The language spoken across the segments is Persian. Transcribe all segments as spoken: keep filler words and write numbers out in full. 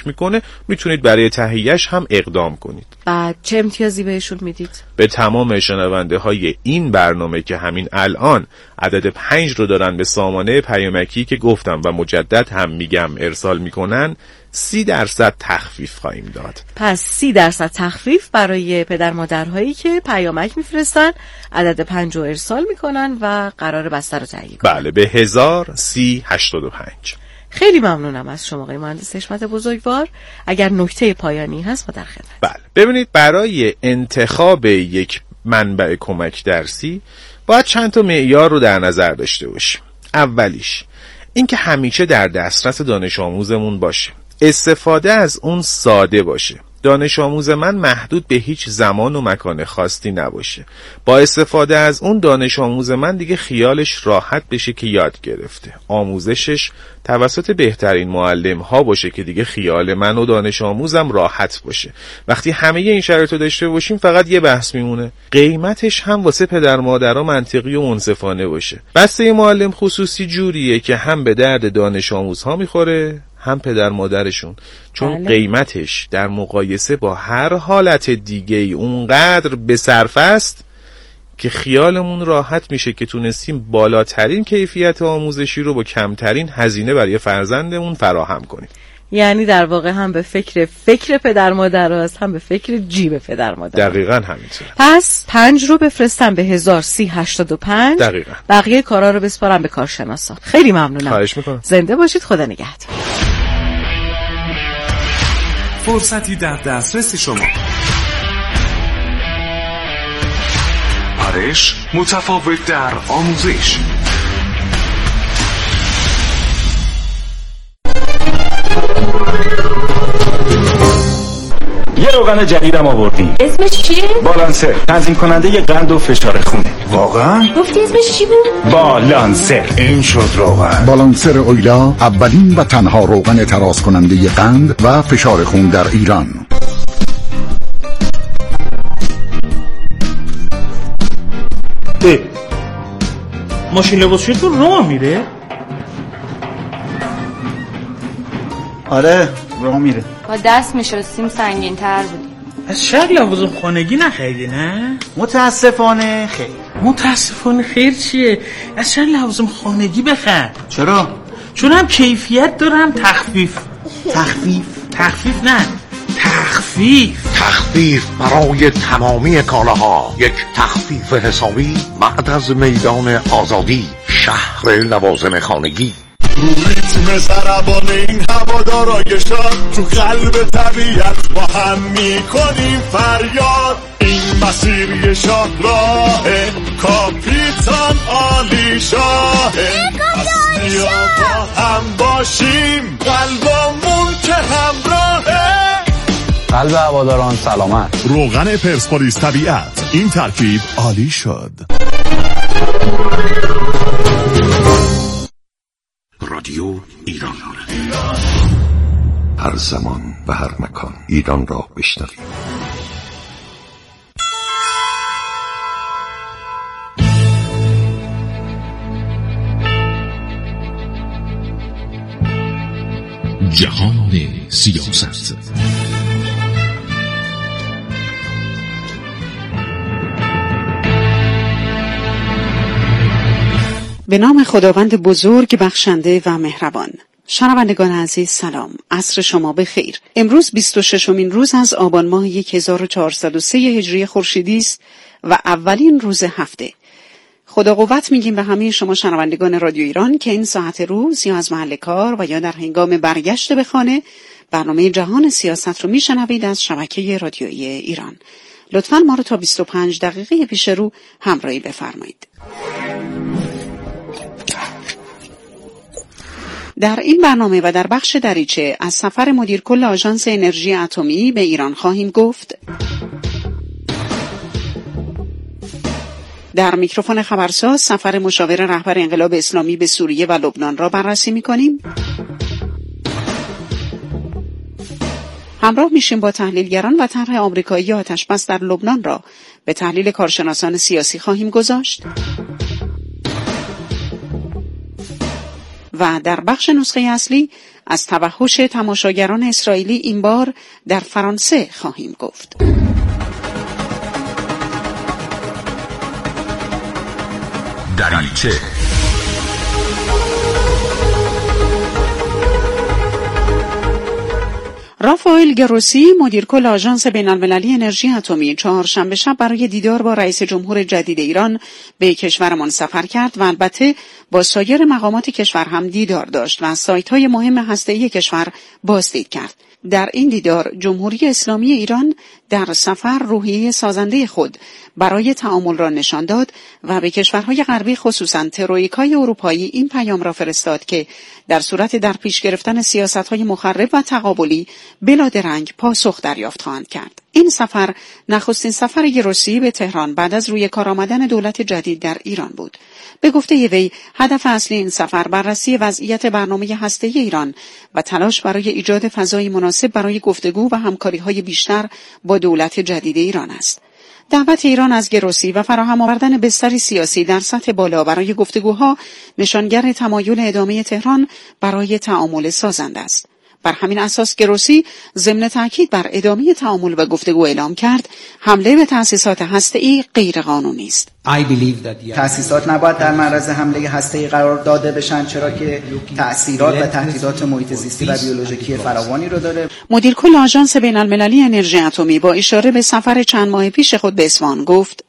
کمک میکنه، میتونید برای تهیهش هم اقدام کنید. بعد چه امتیازی بهشون میدید؟ به تمام شنونده های این برنامه که همین الان عدد پنج رو دارن به سامانه پیامکی که گفتم و مجدد هم میگم ارسال میکنن، سی درصد تخفیف خواهیم داد. پس سی درصد تخفیف برای پدر مادرهایی که پیامک میفرستن، عدد پنج رو ارسال میکنن و قرار بسته رو تهیه کنن. بله، به هزار سی هشتاد و پنج. خیلی ممنونم از شما آقای مهندس حشمت بزرگوار. اگر نکته پایانی هست ما در خدمت. بله، ببینید برای انتخاب یک منبع کمک درسی باید چند تا معیار رو در نظر داشته باشیم. اولیش اینکه همیشه در دسترس دانش آموزمون باشه، استفاده از اون ساده باشه، دانش آموز من محدود به هیچ زمان و مکان خاصی نباشه، با استفاده از اون دانش آموز من دیگه خیالش راحت بشه که یاد گرفته، آموزشش توسط بهترین معلم ها باشه که دیگه خیال من و دانش آموزم راحت باشه. وقتی همه این شرایطو داشته باشیم فقط یه بحث میمونه، قیمتش هم واسه پدر مادرها منطقی و منصفانه باشه. بسته معلم خصوصی جوریه که هم به درد دانش آموزها میخوره هم پدر مادرشون، چون بله. قیمتش در مقایسه با هر حالت دیگه ای اونقدر به صرفه است که خیالمون راحت میشه که تونستیم بالاترین کیفیت آموزشی رو با کمترین هزینه برای فرزندمون فراهم کنیم. یعنی در واقع هم به فکر فکر پدر مادر هست، هم به فکر جیب پدر مادر. دقیقاً همینطوره. پس پنج رو بفرستم به هزار سی هشتاد و پنج. دقیقاً. بقیه کارا رو بسپارم به کارشناسان. خیلی ممنونم. خواهش میکنم. زنده باشید. خدا نگهدار. فرصتی در دسترس شما. پرش متفاوت در آموزش. یه روغن جدیدم آوردیم. اسمش چیه؟ بالانسر، تنظیم کننده ی قند و فشار خونه. واقعا؟ گفتی اسمش چی بود؟ بالانسر. این شد روغن. بالانسر اویلا، اولین و تنها روغن تراز کننده ی قند و فشار خون در ایران. اه. ماشین لباسشویتون راه میره؟ آره راه میره. با دست میشستیم سنگین تر بودیم. از شاید لوازم خانگی نخریدی نه؟ متاسفانه خیر. متاسفانه خیر چیه؟ از شاید لوازم خانگی بخر. چرا؟ چون هم کیفیت داره هم تخفیف. تخفیف؟ تخفیف نه تخفیف. تخفیف برای تمامی کالاها، یک تخفیف حسابی بعد از میدان آزادی، شهر لوازم خانگی. رو ریتم سربان این هوادارای شاد، تو قلب طبیعت با هم میکنیم فریاد. این مسیر یه شاه راهه، کاپیتان عالی شاهه. از بیا با هم باشیم، قلبمون که همراهه. قلب هواداران سلامت. روغن پرسپولیس طبیعت، این ترکیب عالی شد. رادیو ایران، هر زمان و هر مکان ایران را بشنوید. جهان سیاست. به نام خداوند بزرگ بخشنده و مهربان. شنوندگان عزیز سلام، عصر شما بخیر. امروز بیست و ششمین روز از آبان ماه هزار و چهارصد و سه هجری خورشیدی است و اولین روز هفته. خدا قوت میگیم به همه شما شنوندگان رادیو ایران که این ساعت روز یا از محل کار و یا در هنگام برگشت به خانه برنامه جهان سیاست رو میشنوید از شبکه رادیویی ایران. لطفاً ما رو تا بیست و پنج دقیقه پیش رو همراهی بفرمایید. در این برنامه و در بخش دریچه از سفر مدیر کل آژانس انرژی اتمی به ایران خواهیم گفت. در میکروفون خبرساز سفر مشاور رهبر انقلاب اسلامی به سوریه و لبنان را بررسی می‌کنیم. همراه میشیم با تحلیلگران و طرح آمریکایی آتش‌بس در لبنان را به تحلیل کارشناسان سیاسی خواهیم گذاشت. و در بخش نسخه اصلی از توحش تماشاگران اسرائیلی این بار در فرانسه خواهیم گفت. دریچه رافائل گروسی مدیر کل آژانس بین‌المللی انرژی اتمی چهارشنبه شب برای دیدار با رئیس جمهور جدید ایران به کشورمان سفر کرد و البته با سایر مقامات کشور هم دیدار داشت و سایت‌های مهم هسته‌ای کشور بازدید کرد. در این دیدار جمهوری اسلامی ایران در سفر روحیه سازنده خود برای تعامل را نشان داد و به کشورهای غربی خصوصاً ترویکای اروپایی این پیام را فرستاد که در صورت در پیش گرفتن سیاست‌های مخرب و تقابلی بلا درنگ پاسخ دریافت خواهند کرد. این سفر نخستین سفر گروسی به تهران بعد از روی کار آمدن دولت جدید در ایران بود. به گفته وی هدف اصلی این سفر بررسی وضعیت برنامه هسته‌ای ایران و تلاش برای ایجاد فضای مناسب برای گفتگو و همکاری‌های بیشتر با دولت جدید ایران است. دعوت ایران از گروسی و فراهم آوردن بستری سیاسی در سطح بالا برای گفتگوها نشانگر تمایل ادامه تهران برای تعامل سازنده است. بر همین اساس گروسی ضمن تاکید بر ادامه تعامل و گفتگو اعلام کرد حمله به تأسیسات هسته‌ای غیر قانونی است. تأسیسات نباید در معرض حمله هسته‌ای قرار داده بشن، چرا که تأثیرات و تهدیدات محیط زیستی و بیولوژیکی فراوانی رو داره. مدیر کل آژانس بین‌المللی انرژی اتمی با اشاره به سفر چند ماه پیش خود به اصفهان گفت: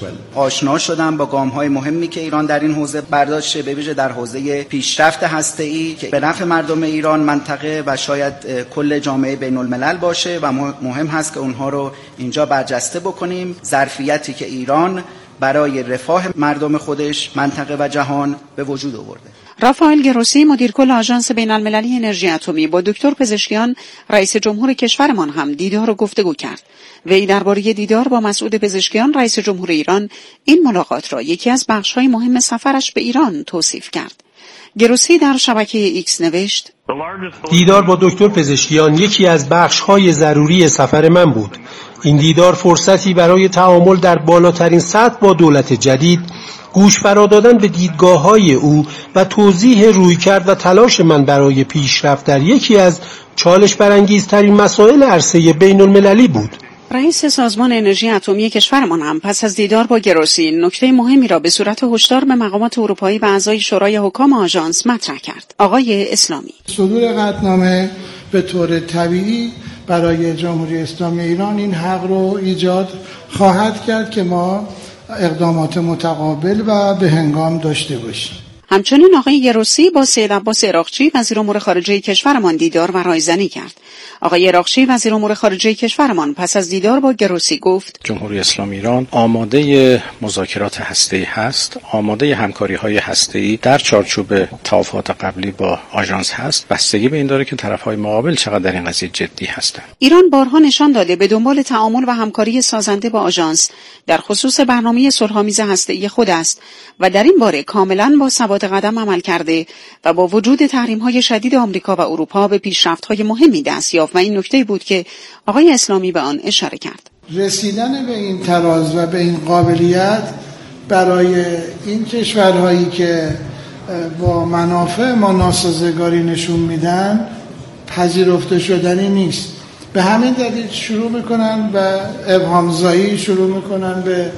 آشنا شدم با گام‌های مهمی که ایران در این حوزه برداشته، به ویژه در حوزه پیشرفت هسته‌ای که به نفع مردم ایران، منطقه و شاید کل جامعه بین‌الملل باشه و مهم هست که اونها رو اینجا برجسته بکنیم. ظرفیتی که ایران برای رفاه مردم خودش، منطقه و جهان به وجود آورده. رافائل گروسی مدیر کل آژانس بین‌المللی انرژی اتمی با دکتر پزشکیان رئیس جمهور کشورمان هم دیدار و گفتگو کرد. وی درباره دیدار با مسعود پزشکیان رئیس جمهور ایران این ملاقات را یکی از بخش‌های مهم سفرش به ایران توصیف کرد. گروسی در شبکه ایکس نوشت: دیدار با دکتر پزشکیان یکی از بخش‌های ضروری سفر من بود. این دیدار فرصتی برای تعامل در بالاترین سطح با دولت جدید، گوش فرا دادن به دیدگاه‌های او و توضیح رویکرد و تلاش من برای پیشرفت در یکی از چالش برانگیزترین مسائل عرصه بین‌المللی بود. رئیس سازمان انرژی اتمی کشورمان هم پس از دیدار با گروسی نکته مهمی را به صورت هشدار به مقامات اروپایی و اعضای شورای حکام آژانس مطرح کرد. آقای اسلامی: صدور قطعنامه به طور طبیعی برای جمهوری اسلامی ایران این حق رو ایجاد خواهد کرد که ما اقدامات متقابل و به هنگام داشته باشیم. همچنین آقای گروسی با سید عباس عراقچی وزیر امور خارجه کشورمان دیدار و رایزنی کرد. آقای عراقچی وزیر امور خارجه کشورمان پس از دیدار با گروسی گفت: جمهوری اسلامی ایران آماده مذاکرات هسته‌ای هست، آماده همکاری‌های هسته‌ای در چارچوب توافقات قبلی با آژانس هست. بستگی به این داره که طرف‌های مقابل چقدر در این قضیه جدی هستند. ایران بارها نشان داده به دنبال تعامل و همکاری سازنده با آژانس در خصوص برنامه صلح‌آمیز هسته‌ای خود است و در این باره کاملاً با ثبات قدم عمل کرده و با وجود تحریم‌های شدید آمریکا و اروپا به پیشرفت‌های مهمی دست یافت و این نکته بود که آقای اسلامی به آن اشاره کرد. رسیدن به این تراز و به این قابلیت برای این کشورهایی که با منافع ما ناسازگاری نشون میدن پذیرفته شدنی نیست. به همین دلیل شروع میکنن و ابهام‌زایی شروع میکنن به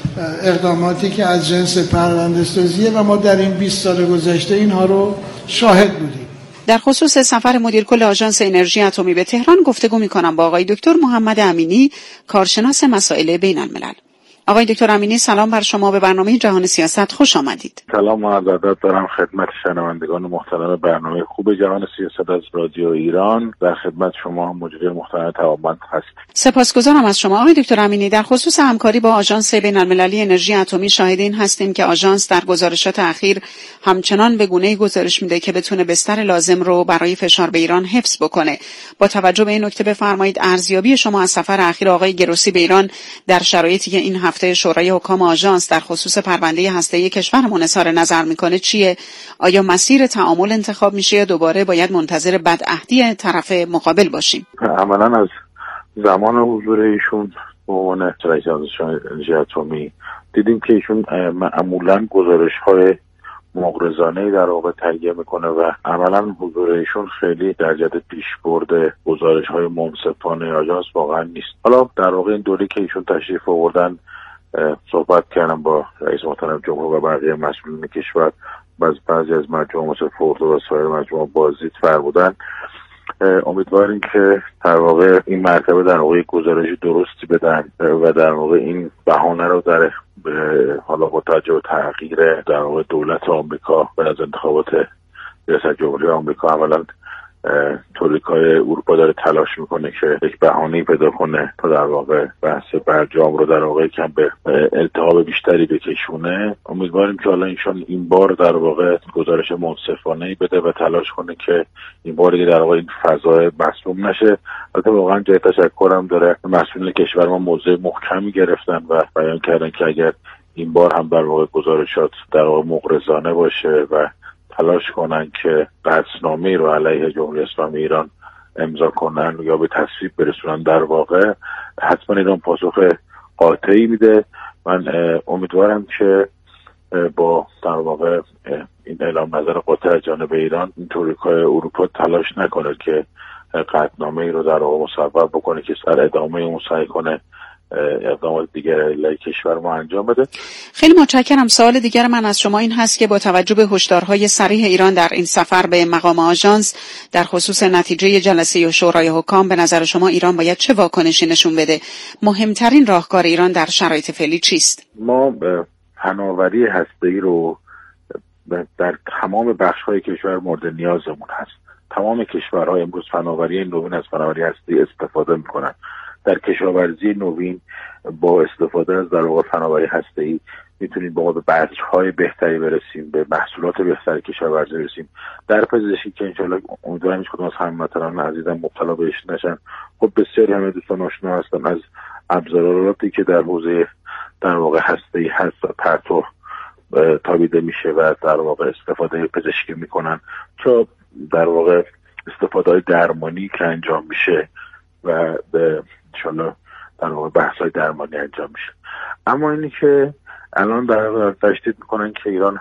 اقداماتی که از جنس پرونده‌سازیه و ما در این بیست سال گذشته اینها رو شاهد بودیم. در خصوص سفر مدیر کل آژانس انرژی اتمی به تهران گفتگو می‌کنم با آقای دکتر محمد امینی، کارشناس مسائل بین‌الملل. آقای دکتر امینی سلام بر شما، به برنامه جهان سیاست خوش آمدید. سلام و ادب دارم خدمت شنوندگان محترم برنامه خوب جهان سیاست از رادیو ایران. در خدمت شما مجری محترم توانمند هستم. سپاسگزارم از شما. آقای دکتر امینی در خصوص همکاری با آژانس بین‌المللی انرژی اتمی شاهدین هستیم که آژانس در گزارشات اخیر همچنان به گونه‌ای گزارش میده که بتونه بستر لازم رو برای فشار به ایران حفظ بکنه. با توجه به این نکته بفرمایید ارزیابی شما از سفر اخیر آقای گروسی به ایران در شرایطی که این هفته شورای حکام آژانس در خصوص پرونده هسته‌ای کشورمون اظهار نظر میکنه چیه؟ آیا مسیر تعامل انتخاب میشه یا دوباره باید منتظر بدعهدی طرف مقابل باشیم؟ عملاً از زمان حضور ایشون به عنوان رئیس انرژی اتمی دیدیم که ایشون معمولاً گزارش‌های مغرضانه‌ای در واقع تهیه میکنه و عملا حضور ایشون خیلی در جهت پیشبرد گزارش‌های منصفانه آژانس واقعا نیست. حالا در واقع این دوره که ایشون تشریف آوردن صحبت کردم با رئیس محترم جمهور و بقیه مسئولین کشور، باز بعضی از مجموعه مثل فوردو و سایر مجموعه بازدید فرمودن. امیدواریم که در واقع این مرتبه در واقع گزارش درستی بدن و در واقع این بهانه رو در حالا با توجه به تغییر در واقع دولت آمریکا و از انتخابات ریاست جمهوری آمریکا عملاً تولیکای اروپا داره تلاش میکنه که یک بهانه‌ای پیدا کنه تا در واقع بحث برجام رو در واقع کم به التهاب بیشتری بکشونه. امیدواریم که حالا ایشون این بار در واقع گزارش منصفانه‌ای بده و تلاش کنه که این بار دیگه در واقع این فضا مسموم نشه. البته واقعا جای تشکرم داره، مسئولین کشور ما موضع محکمی گرفتن و بیان کردن که اگر این بار هم در واقع گزارشات در واقع مغرضانه باشه و تلاش کنن که قطعنامه‌ای رو علیه جمهوری اسلامی ایران امضا کنن یا به تصویب برسونن، در واقع حتما ایران پاسخ قاطعی میده. من امیدوارم که با در واقع این اعلام نظر قاطع از جانب ایران این تولیکای اروپا تلاش نکنه که قطعنامه‌ای رو در واقع مصوب بکنه که سر ادامه اون سعی کنه اقدامات دیگر علیه کشور ما انجام بده. خیلی متشکرم. سوال دیگر من از شما این هست که با توجه به هشدارهای صریح ایران در این سفر به مقام آژانس در خصوص نتیجه جلسه شورای حکام، به نظر شما ایران باید چه واکنشی نشون بده؟ مهمترین راهکار ایران در شرایط فعلی چیست؟ ما فناوری هسته‌ای رو در تمام بخش‌های کشور مورد نیازمون هست. تمام کشورها امروز فناوری نوین از فناوری هسته‌ای استفاده می‌کنن. در کشاورزی نوین با استفاده از در واقع فناوری هسته‌ای میتونیم با به بذرهای بهتری برسیم، به محصولات بهتری کشاورزی برسیم. در پزشکی که انشالله امیدوارم هیچ کدوم از هموطنان عزیزم مبتلا بهش نشن، خب بسیاری همه دوستان آشنا هستن از ابزاراتی که در حوزه در واقع هسته‌ای هست و پرتو تابیده میشه و در واقع استفاده پزشکی میکنن، چه در واقع استفاده درمانی که انجام میشه و به انشالله در واقع بحث‌های درمانی انجام میشه. اما اینی که الان در واقع تشدید میکنن که ایران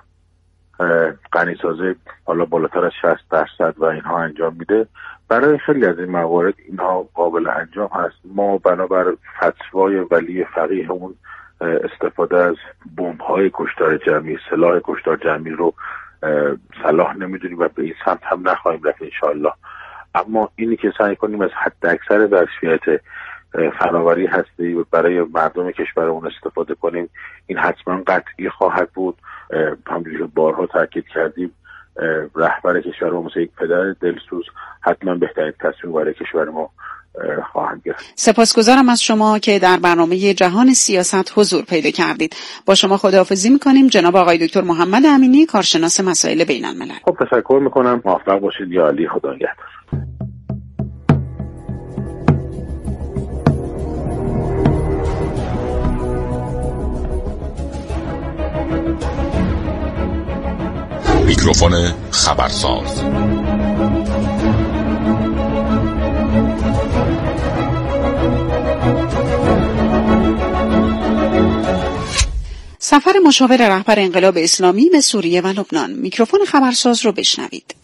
غنیسازی حالا بالاتر از شصت درصد و اینها انجام میده، برای خیلی از این موارد اینها قابل انجام هست. ما بنابر فتوای ولی فقیهمون استفاده از بمب‌های کشتار جمعی، سلاح کشتار جمعی رو صلاح نمیدونیم و به این سمت هم نخواهیم رفت انشالله. اما اینی که سعی کنیم از حد اکثر ظرفیت فناوری هسته‌ای برای مردم کشورمون استفاده کنیم، این حتما قطعی خواهد بود. همونجوری که بارها تاکید کردیم، رهبر کشور ما مثل یک پدر دلسوز حتما بهترین تصمیم برای کشور ما خواهند گرفت. سپاسگزارم از شما که در برنامه جهان سیاست حضور پیدا کردید. با شما خداحافظی می‌کنیم جناب آقای دکتر محمد امینی، کارشناس مسائل بین‌الملل. خب تشکر می‌کنم. موفق باشید. یا علی، خدا نگهدار. میکروفون خبرساز. سفر مشاور رهبر انقلاب اسلامی به سوریه و لبنان. میکروفون خبرساز رو بشنوید.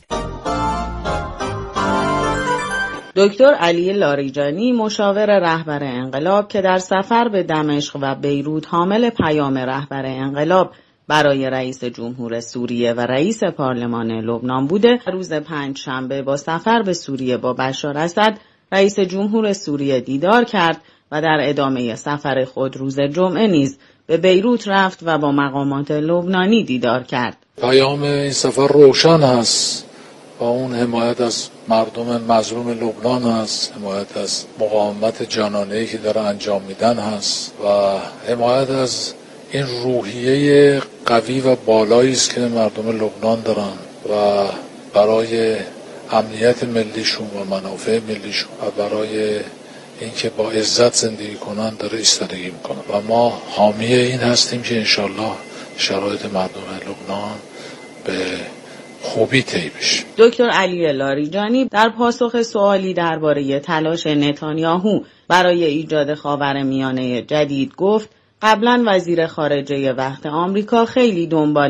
دکتر علی لاریجانی، مشاور رهبر انقلاب که در سفر به دمشق و بیروت حامل پیام رهبر انقلاب برای رئیس جمهور سوریه و رئیس پارلمان لبنان بوده، روز پنج شنبه با سفر به سوریه با بشار اسد رئیس جمهور سوریه دیدار کرد و در ادامه سفر خود روز جمعه نیز به بیروت رفت و با مقامات لبنانی دیدار کرد. پیام این سفر روشن است و اون حمایت از مردم مظلوم لبنان هست، حمایت از مقاومت جانانه‌ای که داره انجام میدن هست و حمایت از این روحیه قوی و بالایی است که مردم لبنان دارن و برای امنیت ملیشون و منافع ملیشون و برای اینکه با عزت زندگی کنن داره ایستادگی میکنه و ما حامی این هستیم که انشالله شرایط مردم لبنان به خوبی طی بشه. دکتر علی لاریجانی در پاسخ سوالی درباره تلاش نتانیاهو برای ایجاد خاورمیانه جدید گفت قبلا وزیر خارجه وقت آمریکا خیلی دنبال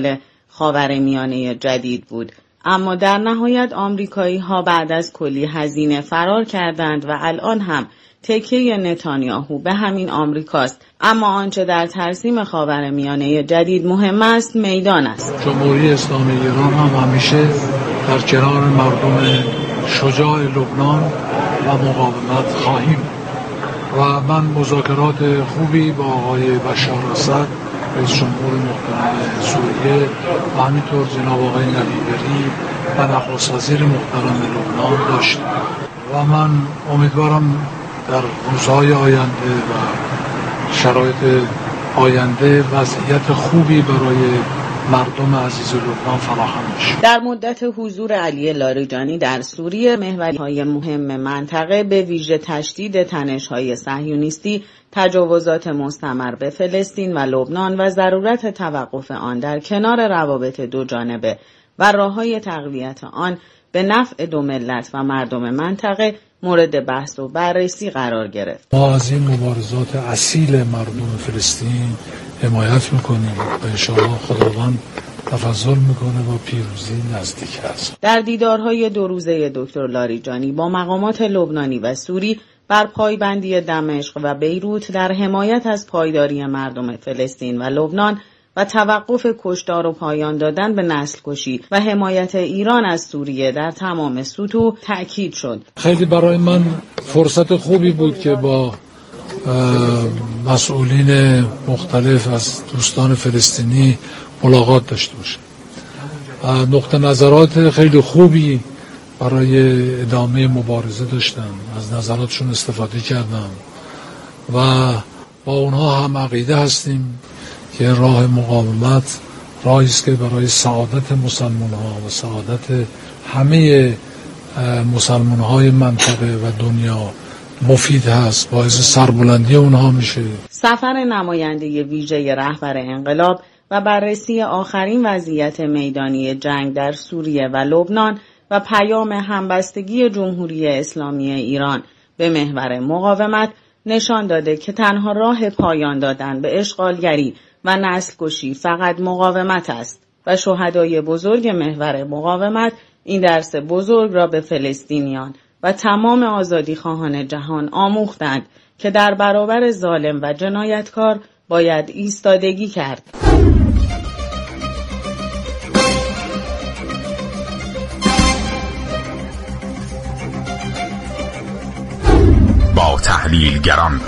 خاورمیانه جدید بود. اما در نهایت آمریکایی ها بعد از کلی هزینه فرار کردند و الان هم تکیه نتانیاهو به همین آمریکاست. اما آنچه در ترسیم خاورمیانه جدید مهم است میدان است. جمهوری اسلامی ایران هم همیشه در کنار مردم شجاع لبنان و مقاومت خواهیم و من مذاکرات خوبی با آقای بشار اسد رئیس جمهور محترم سوریه و همینطور جناب آقای نبیبری و نخست وزیر محترم لبنان داشتیم و من امیدوارم در روزهای آینده و شرایط آینده وضعیت خوبی برای مردم عزیز لبنان فراهم بشه. در مدت حضور علی لاریجانی در سوریه محوریهای مهم منطقه به ویژه تشدید تنش‌های صهیونیستی، تجاوزات مستمر به فلسطین و لبنان و ضرورت توقف آن در کنار روابط دو جانبه و راه‌های تقویت آن به نفع دو ملت و مردم منطقه مورد بحث و بررسی قرار گرفت. ما از این مبارزات اصیل مردم فلسطین حمایت میکنیم و انشاءالله خداوند تفضل میکنه و پیروزی نزدیک است. در دیدارهای دو روزه دکتر لاریجانی با مقامات لبنانی و سوری بر پایبندی دمشق و بیروت در حمایت از پایداری مردم فلسطین و لبنان و توقف کشتار و پایان دادن به نسل کشی و حمایت ایران از سوریه در تمام سطوح تأکید شد. خیلی برای من فرصت خوبی بود که با مسئولین مختلف از دوستان فلسطینی ملاقات داشته باشم. نقطه نظرات خیلی خوبی برای ادامه مبارزه داشتم، از نظراتشون استفاده کردم و با اونها هم عقیده هستیم که راه مقاومت راهی است که برای سعادت مسلمان ها و سعادت همه مسلمان های منطقه و دنیا مفید هست، باعث سربلندی اونها میشه. سفر نماینده ویژه رهبر انقلاب و بررسی آخرین وضعیت میدانی جنگ در سوریه و لبنان و پیام همبستگی جمهوری اسلامی ایران به محور مقاومت نشان داده که تنها راه پایان دادن به اشغالگری و نسل کشی فقط مقاومت است و شهدای بزرگ محور مقاومت این درس بزرگ را به فلسطینیان و تمام آزادی خواهان جهان آموختند که در برابر ظالم و جنایتکار باید ایستادگی کرد. با تحلیلگران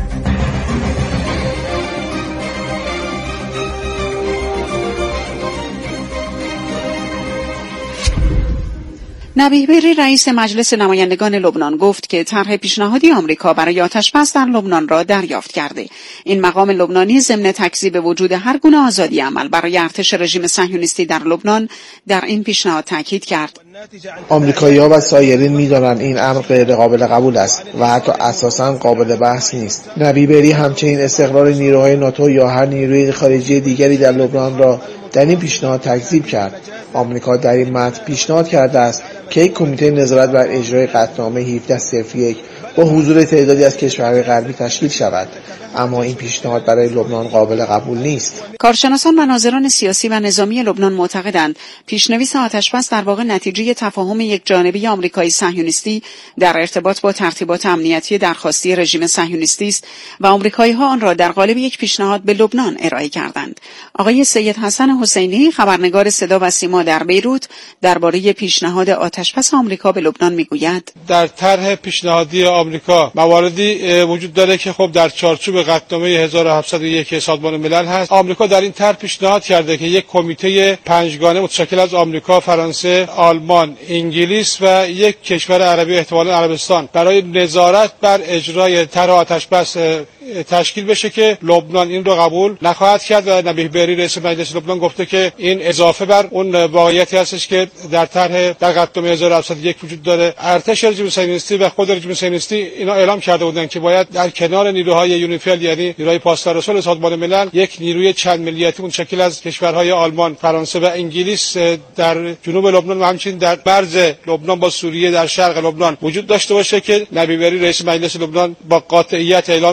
نبیه بری رئیس مجلس نمایندگان لبنان گفت که طرح پیشنهادی آمریکا برای آتش‌بس در لبنان را دریافت کرده. این مقام لبنانی ضمن تکذیب وجود هر گونه آزادی عمل برای ارتش رژیم صهیونیستی در لبنان در این پیشنهاد تاکید کرد. آمریکایی‌ها و سایرین می‌دانند این امر غیر قابل قبول است و حتی اساساً قابل بحث نیست. نبیه بری همچنین استقرار نیروهای ناتو یا هر نیروی خارجی دیگری در لبنان را در این پیشنهاد تکذیب کرد. آمریکا در این متن پیشنهاد کرده است که یک کمیته نظارت بر اجرای قطعنامه هفده صفر یک با حضور تعدادی از کشورهای غربی تشکیل شود، اما این پیشنهاد برای لبنان قابل قبول نیست. کارشناسان و ناظران سیاسی و نظامی لبنان معتقدند پیشنویس آتش‌بس در واقع نتیجه تفاهم یک جانبه آمریکایی صهیونیستی در ارتباط با ترتیبات امنیتی درخواستی رژیم صهیونیستی است و آمریکایی‌ها آن را در قالب یک پیشنهاد به لبنان ارائه کردند. آقای سید حسن حسینی، خبرنگار صدا و سیما در بیروت، درباره پیشنهاد آتش‌بس آمریکا به لبنان میگوید: در طرح پیشنهادی آمریکا مواردی وجود داره که خب در چارچوب قطعنامه هزار و هفتصد و یک سازمان ملل هست. آمریکا در این طرح پیشنهاد کرده که یک کمیته پنجگانه متشکل از آمریکا، فرانسه، آلمان، انگلیس و یک کشور عربی احتمالاً عربستان برای نظارت بر اجرای طرح آتش‌بس تشکیل بشه که لبنان این رو قبول نخواهد کرد و نبیه بری رئیس مجلس لبنان گفته که این اضافه بر اون واقعیتی هستش که در طرح در قطعنامه هزار و هفتصد و یک وجود داره. ارتش رژیم صهیونیستی و خود رژیم صهیونیستی اینا اعلام کرده بودند که باید در کنار نیروهای یونیفیل یعنی نیروهای پاسدار رسول سازمان ملل یک نیروی چند ملیتی متشکل از کشورهای آلمان، فرانسه و انگلیس در جنوب لبنان و همچنین در مرز لبنان با سوریه در شرق لبنان وجود داشته باشه که نبیه بری رئیس مجلس لبنان با قاطعیت اعلام کرد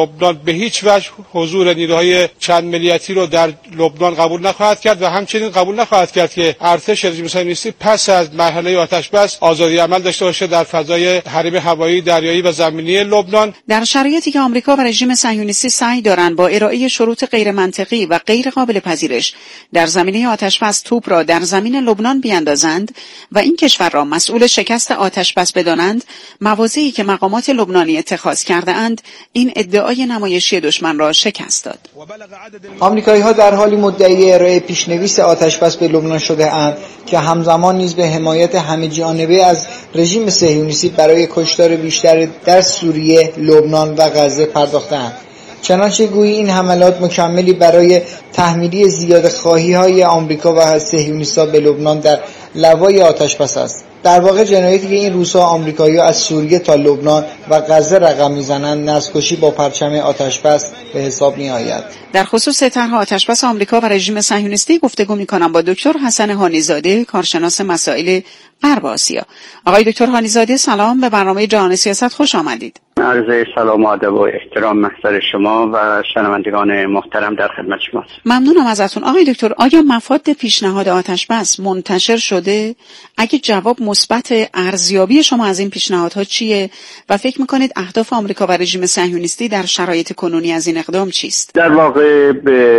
لبنان به هیچ وجه حضور نیروهای چند ملیتی رو در لبنان قبول نخواهد کرد و همچنین قبول نخواهد کرد که ارتش رژیم صهیونیستی پس از مرحله آتش بس آزادی عمل داشته باشه در فضای حریم هوایی، دریایی و زمینی لبنان. در شرایطی که آمریکا و رژیم صهیونیستی سعی دارند با ارائه شروط غیر منطقی و غیر قابل پذیرش در زمینه آتش بس توپ را در زمین لبنان بیاندازند و این کشور را مسئول شکست آتش بس بدانند، مواضعی که مقامات لبنانی اتخاذ کرده اند این ادعای نمایشی دشمن را شکست داد. آمریکایی‌ها در حالی مدعی ارائه پیشنویس آتش بس به لبنان شده اند که همزمان نیز به حمایت همه‌جانبه از رژیم صهیونیستی برای کشتار بیشتر در سوریه، لبنان و غزه پرداختند. چنانچه گویی این حملات مکملی برای تحمیلی زیاده خواهی های آمریکا و صهیونیست‌ها به لبنان در لوای آتش بس است. در واقع جنایتی که این روزها آمریکایی‌ها از سوریه تا لبنان و غزه رقم میزنند نسل‌کشی با پرچم آتش بس به حساب می‌آید. در خصوص طرح آتش بس آمریکا و رژیم صهیونیستی گفتگو می‌کنم با دکتر حسن هانیزاده، کارشناس مسائل غرب آسیا. آقای دکتر هانیزاده سلام، به برنامه جهان سیاست خوش آمدید. عرض سلام و ادب و احترام محضر شما و شنوندگان محترم در خدمت شماست. ممنونم ازتون. آقای دکتر، آیا مفاد پیشنهاد آتش بس منتشر شده؟ اگه جواب مثبت، ارزیابی شما از این پیشنهادها چیه و فکر میکنید اهداف آمریکا و رژیم صهیونیستی در شرایط کنونی از این اقدام چیست؟ در واقع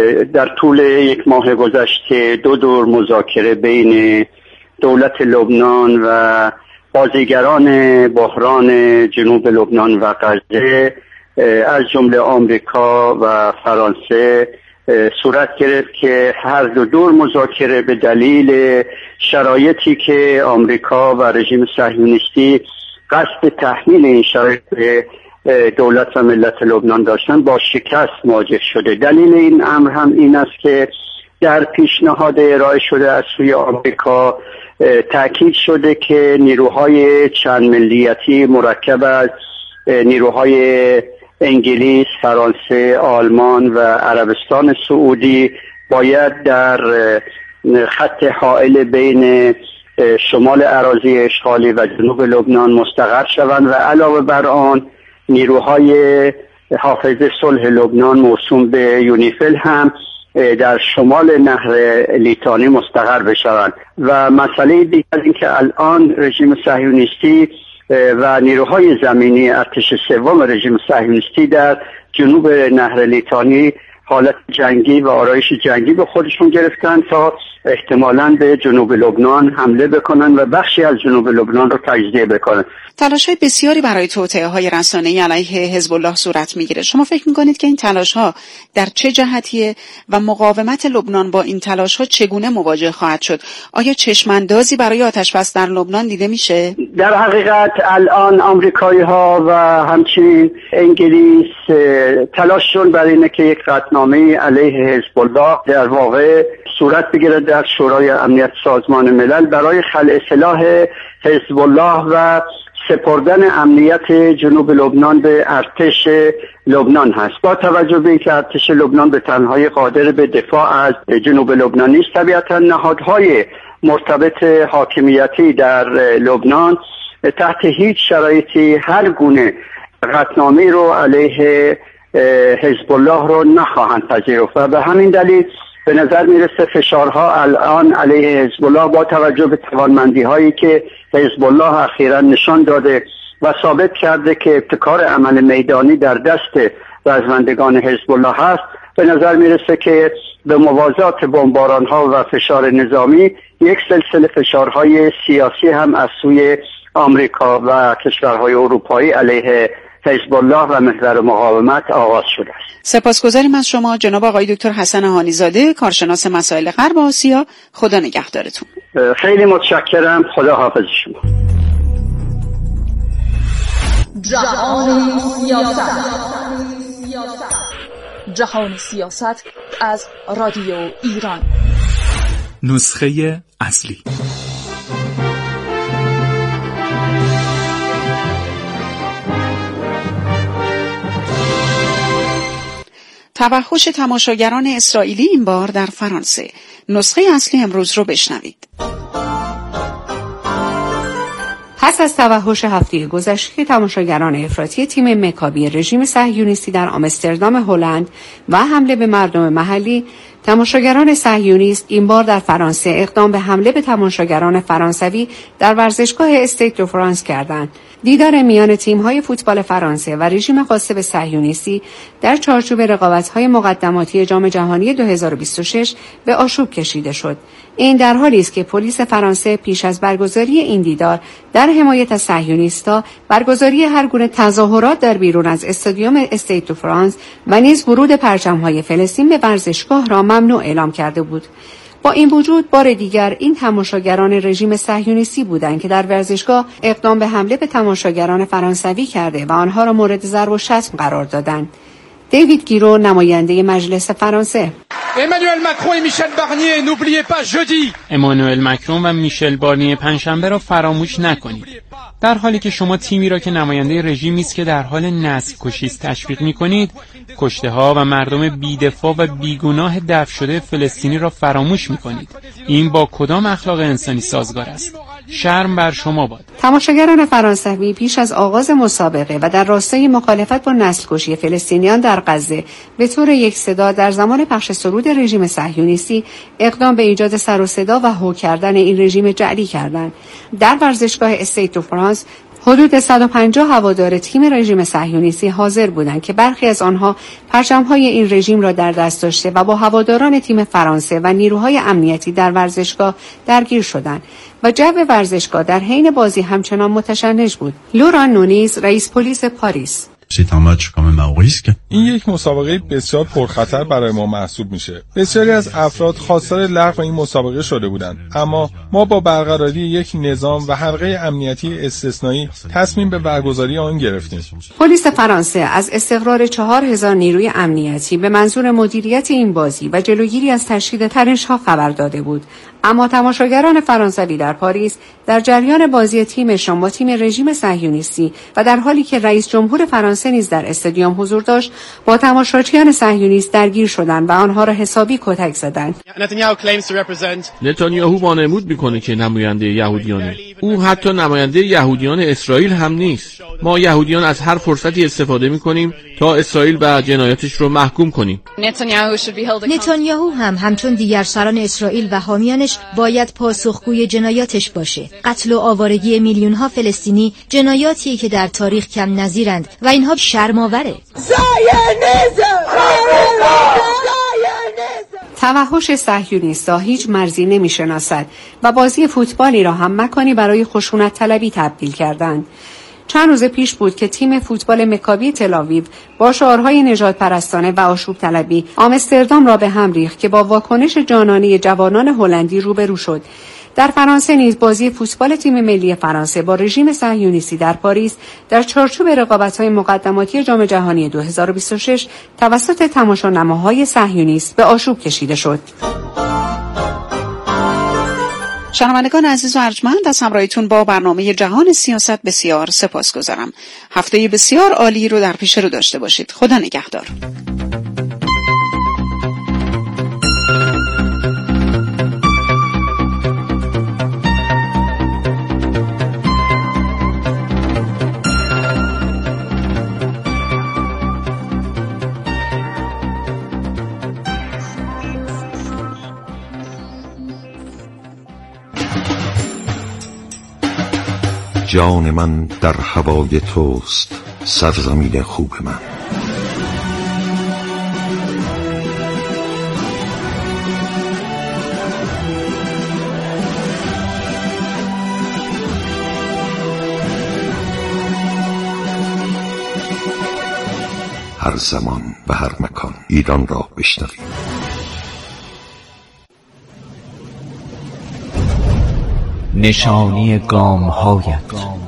در طول یک ماه گذشته دو دور مذاکره بین دولت لبنان و بازیگران بحران جنوب لبنان و غزه از جمله آمریکا و فرانسه صورت گرفت که هر دو دور مذاکره به دلیل شرایطی که آمریکا و رژیم صهیونیستی قصد تحمیل این شرایط به دولت و ملت لبنان داشتن با شکست مواجه شده. دلیل این امر هم این است که در پیشنهاد ارائه شده از سوی آمریکا تأکید شده که نیروهای چند ملیتی مرکب از نیروهای انگلیس، فرانسه، آلمان و عربستان سعودی باید در خط حائل بین شمال اراضی اشغالی و جنوب لبنان مستقر شوند و علاوه بر آن نیروهای حافظه صلح لبنان موسوم به یونیفیل هم در شمال نهر لیتانی مستقر بشوند. و مسئله دیگر این که الان رژیم صهیونیستی و نیروهای زمینی ارتش سوم رژیم صهیونیستی در جنوب نهر لیتانی حالت جنگی و آرایش جنگی به خودشون گرفتن تا احتمالاً به جنوب لبنان حمله بکنن و بخشی از جنوب لبنان رو تجزیه بکنن. تلاش‌های بسیاری برای توطئه‌های رسانه‌ای علیه حزب الله صورت می‌گیره. شما فکر می‌کنید که این تلاش‌ها در چه جهتیه و مقاومت لبنان با این تلاش‌ها چگونه مواجه خواهد شد؟ آیا چشم‌اندازی برای آتش بس در لبنان دیده میشه؟ در حقیقت الان آمریکایی‌ها و همچنین انگلیس تلاششون برای اینه که یک قطعنامه علیه حزب الله در واقع صورت بگیره در شورای امنیت سازمان ملل برای خلع سلاح حزب الله و سپردن امنیت جنوب لبنان به ارتش لبنان هست. با توجه به اینکه ارتش لبنان به تنهایی قادر به دفاع از جنوب لبنان نیست، طبیعتا نهادهای مرتبط حاکمیتی در لبنان تحت هیچ شرایطی هر گونه قطعنامه رو علیه حزب الله رو نخواهند پذیرفت و به همین دلیل به نظر میرسه فشارها الان علیه حزب الله با توجه به توانمندی هایی که حزب الله اخیراً نشان داده و ثابت کرده که ابتکار عمل میدانی در دست رزمندگان حزب الله هست، به نظر میرسه که به موازات بمباران ها و فشار نظامی یک سلسله فشارهای سیاسی هم از سوی آمریکا و کشورهای اروپایی علیه حزب الله و محور مقاومت آغاز شده است. سپاسگزاریم از شما جناب آقای دکتر حسن هانیزاده، کارشناس مسائل غرب آسیا. خدا نگهدارتون. خیلی متشکرم. خدا حافظ شما. جهان سیاست. جهان سیاست از رادیو ایران. نسخه اصلی. توحش تماشاگران اسرائیلی این بار در فرانسه. نسخه اصلی امروز رو بشنوید. پس از توحش هفته گذشته تماشاگران افراطی تیم مکابی رژیم صهیونیستی در آمستردام هلند و حمله به مردم محلی، تماشاگران صهیونیست این بار در فرانسه اقدام به حمله به تماشاگران فرانسوی در ورزشگاه استید دو فرانس کردند. دیدار میان تیم‌های فوتبال فرانسه و رژیم غاصب صهیونیستی در چارچوب رقابت‌های مقدماتی جام جهانی دو هزار و بیست و شش به آشوب کشیده شد. این در حالی است که پلیس فرانسه پیش از برگزاری این دیدار در حمایت از صهیونیست‌ها برگزاری هر گونه تظاهرات در بیرون از استادیوم استید دو فرانس و نیز ورود پرچم‌های فلسطین به ورزشگاه را ممنوع اعلام کرده بود. با این وجود بار دیگر این تماشاگران رژیم صهیونیستی بودند که در ورزشگاه اقدام به حمله به تماشاگران فرانسوی کرده و آنها را مورد ضرب و شتم قرار دادند. دیوید گیرو، نماینده مجلس فرانسه: امانوئل ماکرون و میشل بارنیه n'oubliez pas jeudi. امانوئل ماکرون و میشل بارنیه پنجشنبه را فراموش نکنید. در حالی که شما تیمی را که نماینده رژیمی است که در حال نسل کشی است تشویق می‌کنید، کشته‌ها و مردم بی‌دفاع و بیگناه دفن شده فلسطینی را فراموش می‌کنید. این با کدام اخلاق انسانی سازگار است؟ شرم بر شما باد. تماشاگران فرانسوی پیش از آغاز مسابقه و در راستای مخالفت با نسل کشی فلسطینیان در غزه به طور یک صدا در زمان پخش سرود رژیم صهیونیستی اقدام به ایجاد سر و صدا و هو کردن این رژیم جعلی کردند. در ورزشگاه استید دو فرانس حدود صد و پنجاه هوادار تیم رژیم صهیونیستی حاضر بودند که برخی از آنها پرچم‌های این رژیم را در دست داشته و با هواداران تیم فرانسه و نیروهای امنیتی در ورزشگاه درگیر شدند و جو ورزشگاه در حین بازی همچنان متشنج بود. لوران نونیز، رئیس پلیس پاریس: این یک مسابقه بسیار پرخطر برای ما محسوب میشه. بسیاری از افراد خواستار لغو این مسابقه شده بودند، اما ما با برقراری یک نظام و حلقه امنیتی استثنایی تصمیم به برگزاری آن گرفتیم. پلیس فرانسه از استقرار چهار هزار نیروی امنیتی به منظور مدیریت این بازی و جلوگیری از تشدید ترنش‌ها خبر داده بود، اما تماشاگران فرانسوی در پاریس در جریان بازی تیمشان با تیم رژیم صهیونیستی و در حالی که رئیس جمهور فرانسه نیز در استادیوم حضور داشت با تماشاچیان صهیونیست درگیر شدند و آنها را حسابی کتک زدند. نتانیاهو وانمود میکنه که نماینده یهودیانه. او حتی نماینده یهودیان اسرائیل هم نیست. ما یهودیان از هر فرصتی استفاده میکنیم تا اسرائیل و جنایاتش رو محکوم کنیم. نتانیاهو هم همچون دیگر سران اسرائیل و حامیانش باید پاسخگوی جنایاتش باشه. قتل و آوارگی میلیون ها فلسطینی جنایاتی که در تاریخ کم نظیرند و اینها شرم‌آوره. توحش صهیونیست‌ها هیچ مرزی نمی‌شناسد و بازی فوتبالی را هم مکانی برای خشونت طلبی تبدیل کردند. چند روز پیش بود که تیم فوتبال مکابی تل‌آویو با شعارهای نژاد پرستانه و آشوب طلبی آمستردام را به هم ریخت که با واکنش جانانه جوانان هلندی روبرو شد. در فرانسه نیز بازی فوتبال تیم ملی فرانسه با رژیم صهیونیستی در پاریس در چارچوب رقابت‌های مقدماتی جام جهانی دو هزار و بیست و شش توسط تماشانماهای صهیونیست به آشوب کشیده شد. شنوندگان عزیز و ارجمند، از همراهیتون با برنامه جهان سیاست بسیار سپاسگزارم. هفته بسیار عالی رو در پیش رو داشته باشید. خدا نگهدار. جان من در هوای توست، سرزمین خوب من. هر زمان و هر مکان ایران را بشنوید. نشانی گام‌هایت،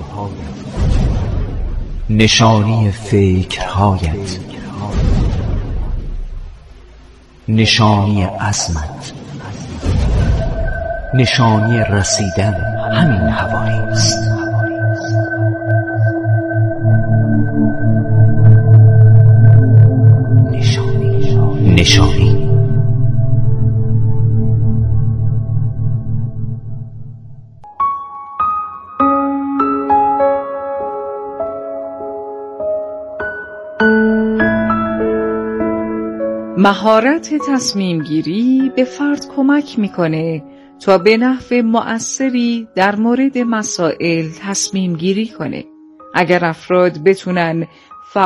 نشانی فکرهایت، نشانی عزمت، نشانی رسیدن همین هوایی است. نشانی نشانی مهارت تصمیم گیری به فرد کمک میکنه تا به نحو مؤثری در مورد مسائل تصمیم گیری کنه. اگر افراد بتونن